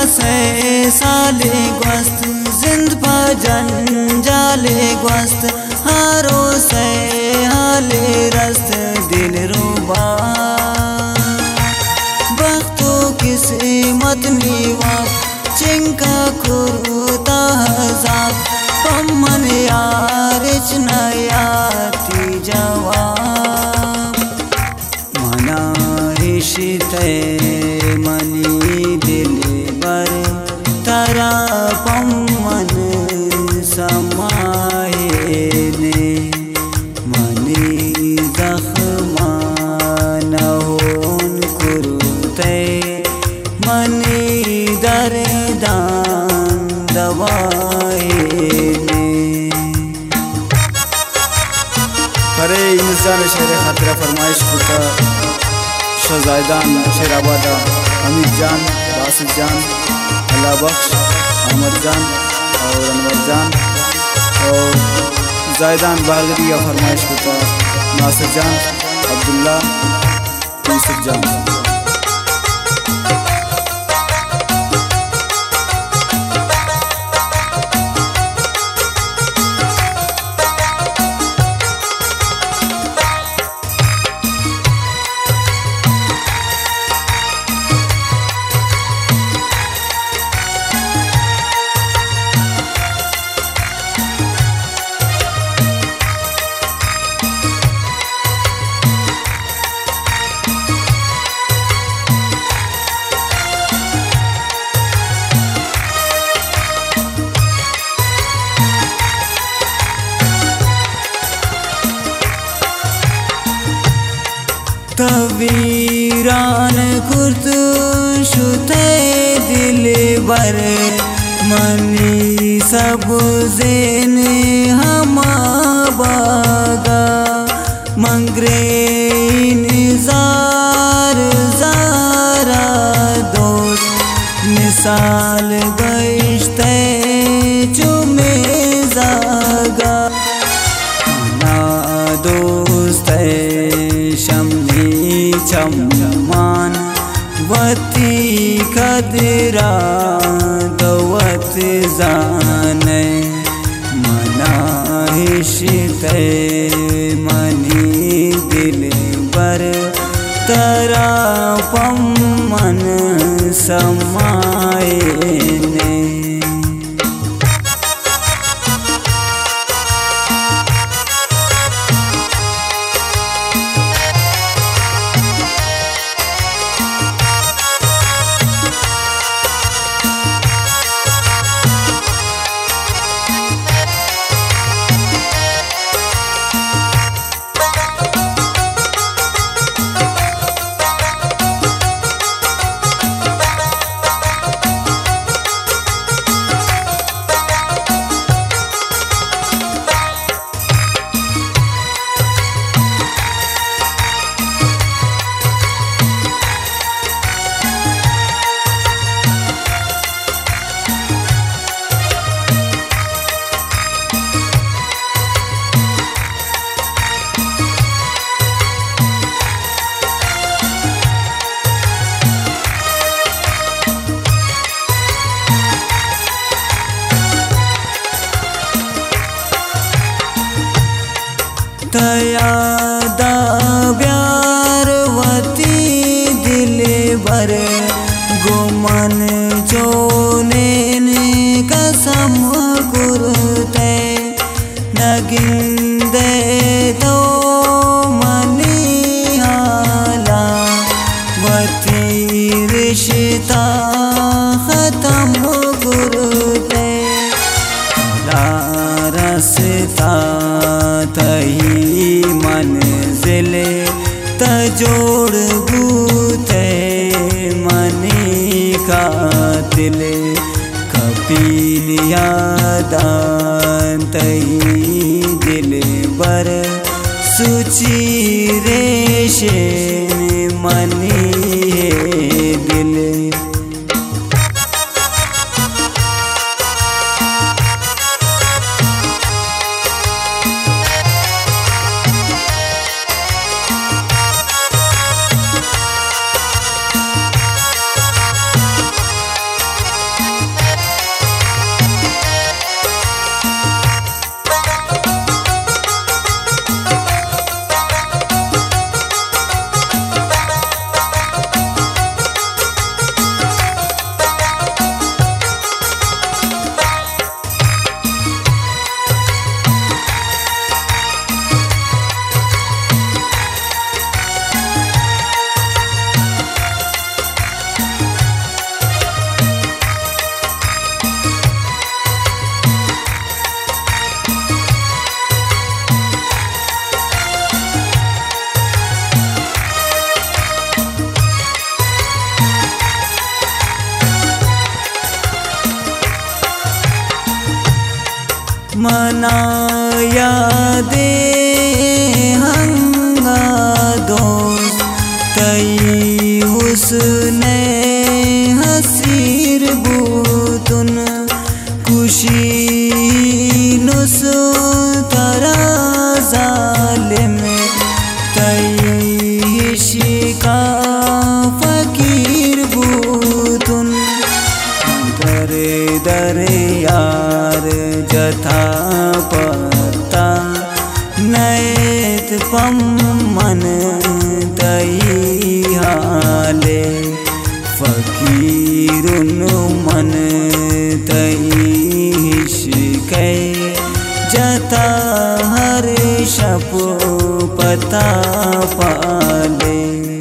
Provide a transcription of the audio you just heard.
से साले ग्वस्त जिंद भजन जाले ग्वस्त हारो से हाले रस्त दिल रुबा बख्तो किस्मत नीवा चिंका खुदा हजाब पम्मन यारिच नयाती जवाब मना रिश्ते मनी दिल बर तरा पम्मन समाये ने मनी जख्मा नहोन कुरुते मनी दर्दान दवाये ने। अरे इंसान शेर खातिर फरमाइश कुता शहजादान शेराबादा अमित जान बासित जान अल्लाह बख्श अहमद जान और अनवर जान और जायदान बागरी या फरमाइश कुता नासिर जान अब्दुल्ला यूसुफ जान। तवीरान कुर्त शुते दिल बर मनी सब जेन हमा बागा मंगरे निजार जारा दोस्त मिसाल गश्ते चुमे जागा ना दोस्त शम्मी चम्मान वती खदरा दवत जाने मनाहिशते मनी दिल बर तरा पम्मन समाये ने। तयादा प्यारवती दिल बर गुमन जोने कसम कुरते नगिंदे तो मनी हाला वती रिश्ता खत्म कुरते रसता तही मंजिल तजोड़ गूते मनी का दिल कपिल यादान तही दिल बर सुची रेशे मनी दिल। ना यादे हंगा दोस्त तई हुस्ने हसीर बूतुन खुशी नुस तरा जालिम तई शिका फकीर बूतुन दर यार जथा पता नैत पम्मन तई हाले फकीरुन मन तई शिकै जता हर शप पता पाले।